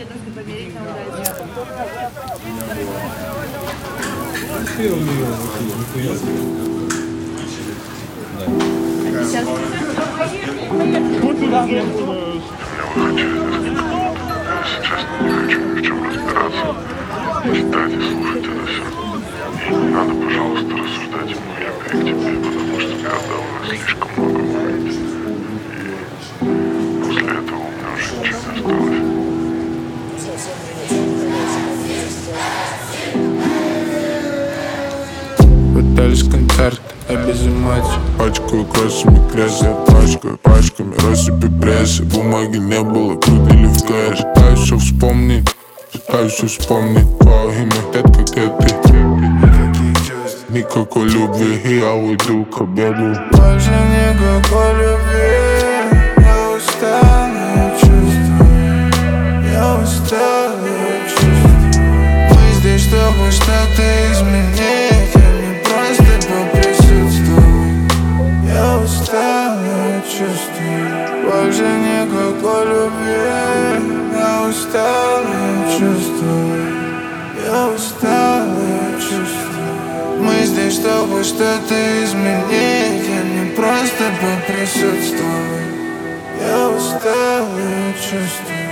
тебе нужно помереть на удачу. Сейчас. Кстати, слушайте это все. И не надо, пожалуйста, рассуждать в моем объективе, потому что когда у нас слишком много бывает. И после этого у меня уже ничего не осталось. Пытались концерт, обезумать. Пачкаю кроссами грязь, я пачками россыпи прессы. Бумаги не было, крутили в кэш. Пытаюсь вспомнить твое имя, детка, где ты? Никакой любви, и я уйду к обеду. Больше никакой любви. Я устал, я чувствую. Я устал, я чувствую. Мы здесь, чтобы что-то изменить, а не просто поприсутствовать. Я устал, я чувствую. Больше никакой любви. Я устал, я чувствую. Я устал, я чувствую. Мы здесь, чтобы что-то изменить, а не просто поприсутствовать. Я устал, я чувствую.